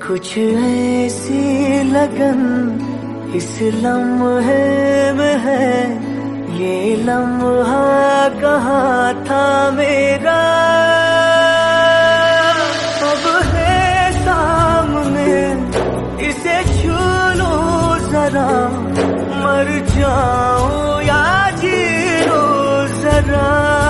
कुछ ऐसी लगन इस लम्हे में है, ये लम्हा कहाँ था मेरा। अब है सामने, इसे छू लो जरा, मर जाऊं या जी लो जरा।